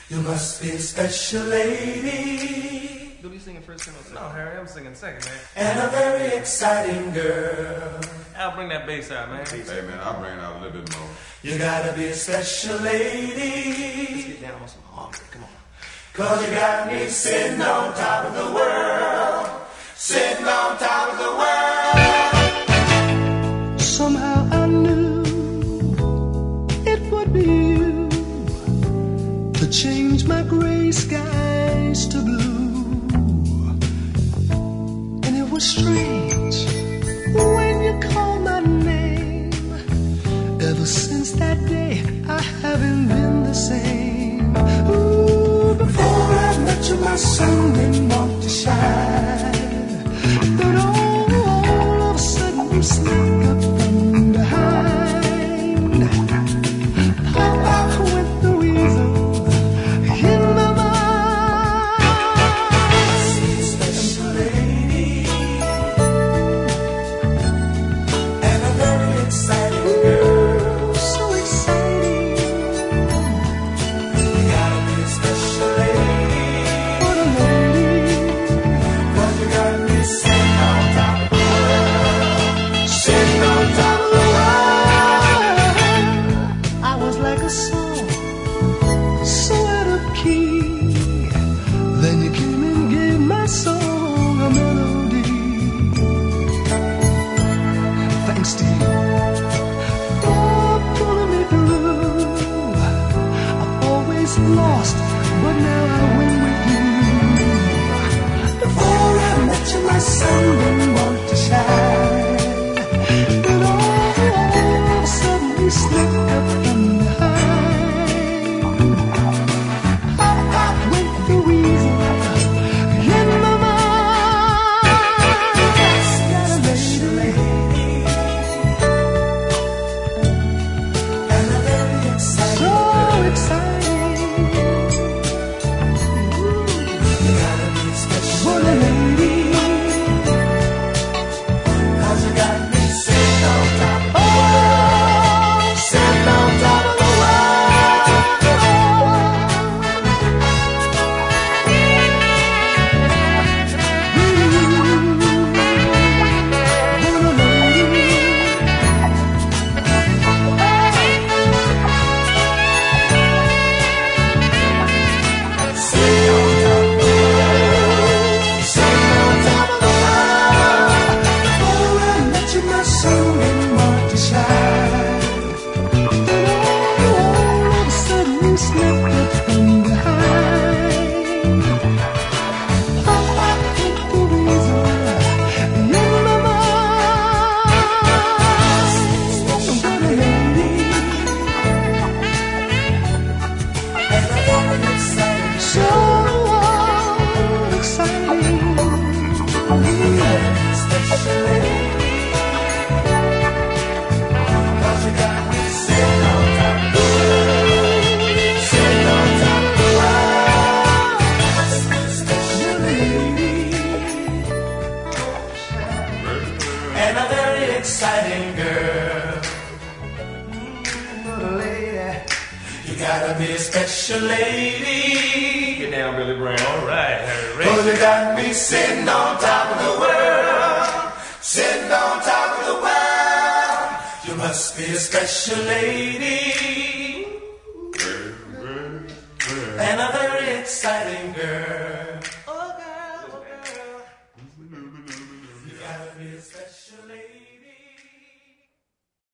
You must be a special lady. You'll be singing first or no, Harry, I'm singing second, man. And a very exciting girl. I'll bring that bass out, man. Hey, man, I'll bring it out a little bit more. You gotta be a special lady. Let's get down on some harmony, come on. 'Cause you got me sitting on top of the world. Sitting on top of the world. Somehow I knew it would be you to change my gray skies to blue. And it was strange when you called my name. Ever since that day I haven't been the same. Ooh, before I met you my sun didn't want to shine, but all of a sudden you snuck up from behind. Pop went the weasel in my mind. Special lady. And a very exciting girl. So exciting. You gotta be a special lady. What a lady. 'Cause you got me sitting on top of the world. Sitting on top of the world. I was like a song, so out of key. Then you came and gave my song a melody. Thanks to you for pulling me through. I've always lost, but now I win with you. Before I met you, my sun didn't want to shine, but all of a sudden you slipped up from behind. Pop went the weasel in my mind. Got a lady, And a very exciting so girl. exciting. You gotta be a special What a lady. 'Cause you got me sitting on top of the world. Sitting on top of the world. Sitting on top of the world. Sitting on top of the world. Before I met you, my sun didn't want to shine. All of a sudden you slipped up from behind. Pop took the weasel in my mind. What a lady. And a very exciting So exciting. special lady. 'Cause you got me sitting on top of the world. Sitting on top of the world. Special lady. And a very exciting girl. What a lady. You gotta be a special lady. Get down, Billy Brown. All right, Harry. 'Cause you got me sitting on top of the world. Sitting on top of the world. You must be a special lady. And a very exciting girl. Oh girl, oh girl. You gotta be a special lady.